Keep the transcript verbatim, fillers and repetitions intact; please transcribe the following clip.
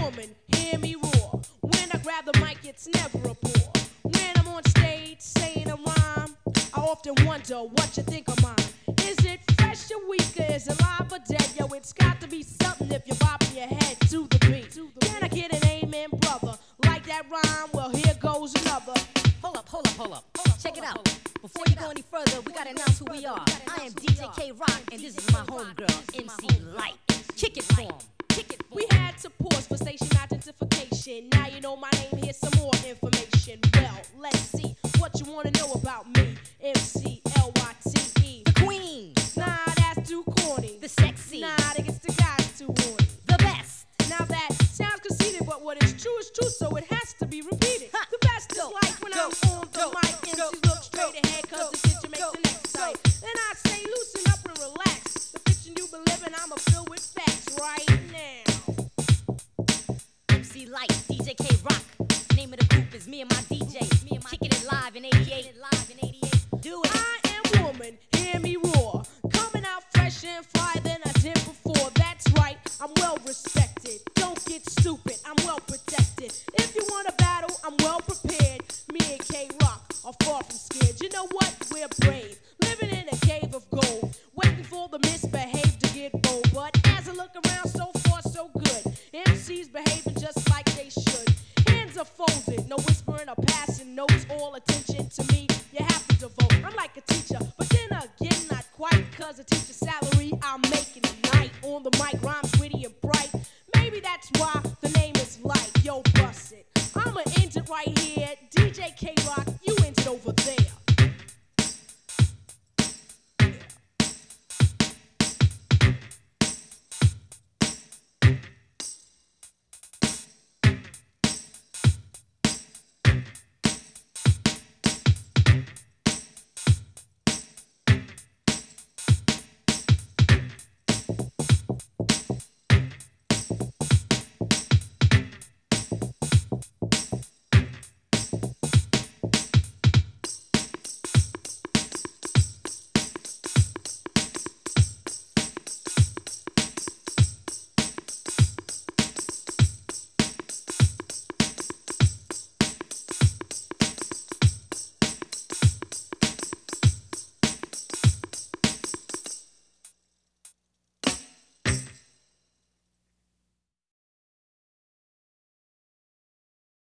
woman, hear me roar. When I grab the mic, it's never a bore. When I'm on stage saying a rhyme, I often wonder what you think of mine. Is it fresh or weaker? Is it live or dead? Yo, it's got to be something if you're bobbing your head to the beat. Can I get an amen, brother? Like that rhyme? Well, here goes another. Hold up, hold up, hold up. Check it out. Before you go any further, we gotta announce who we are. I am D J K Rock, and this is my homegirl, M C Light. Kick it for 'em. Kick it for 'em. We had to pause for station identification. Now you know my name, here's some more information. Well, let's see what you wanna know about me. M C L Y T E. The queen. Nah, that's too corny. The sexy. Nah, that gets the guys too horny. The best. Now that sounds conceited, but what is true is true, so it has to be repeated. Ha. The best Go, is like when go, I'm on the go, mic, go, M Cs go, look straight go, ahead, cause go, the picture makes go, the next go. sight. Then I say loosen up and relax. The fiction you been living, I'ma fill with facts right now. M C Light, D J K Rock. Name of the group is me and my D J. Me and my Kicking it live in eighty-eight. Live in eighty-eight. Do it. I am woman, hear me roar. Coming out fresh and fly than I did before. That's right, I'm well respected. Don't get stupid, I'm well protected. If you want a battle, I'm well prepared. Me and K Rock are far from scared. You know what? We're brave, living in a cave of gold, waiting for the misbehaved to get bold. But as I look around, so far so good. M Cs behaving just like they should. Hands are folded, no whispering or passing notes. All attention to me, you have to devote. I'm like a teacher, but then again, not quite. Cause a teacher's salary I'm making tonight. On the mic, rhymes witty and bright. Maybe that's why